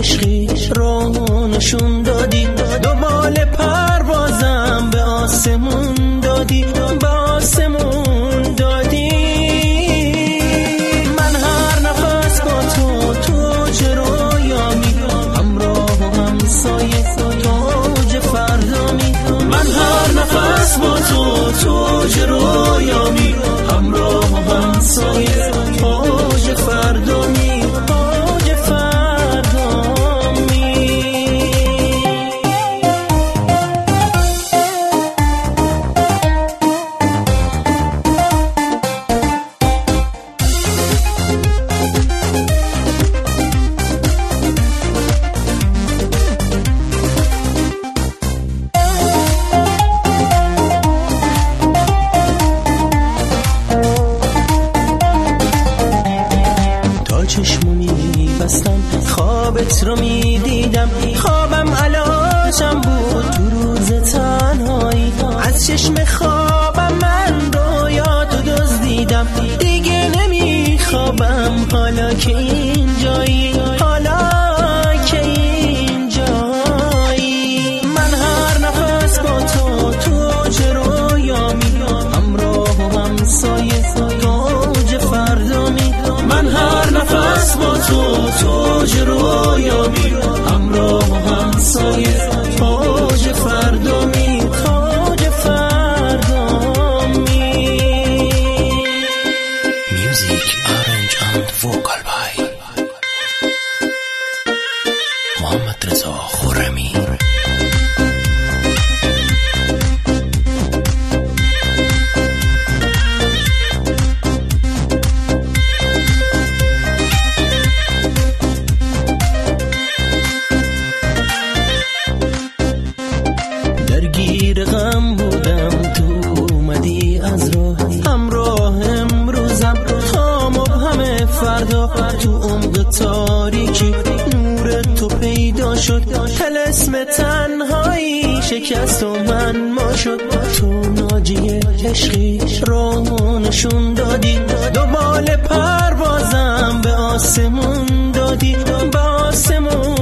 عشقی رو نشون دادی، دنبال پروازم به آسمون دادی، به آسمون دادی. من هر نفس با تو اوج رویامی، همراه و همسایه اوج فردامی. من هر نفس با تو اوج رویامی، همراه و همسایه اوج فردامی. چشمو میبستم خوابت رو میدیدم، خوابم علاجم بود تو روز تنهایی. از چشم خوابم من رویاتو دزدیدم، دیگه نمیخوابم حالا که اینجایی، حالا که اینجایی. من هر نفس با تو اوج رویامی، همراه و همسایه اوج فردامی. من هر نفس با تو اوج رویامی، همراه و همسایه اوج فردامی، اوج فردامی. Music arrange and vocal by محمد رضا خرمی. درگیر غم بودم تو اومدی از راه، همراه امروزم تا مبهم فردا. تو عمق تاریکی نور تو پیدا شد، طلسم تنهایی شکست و من ما شد. تو ناجی عشقی رو نشون دادی، دنبال پروازم به آسمون دادی، به آسمون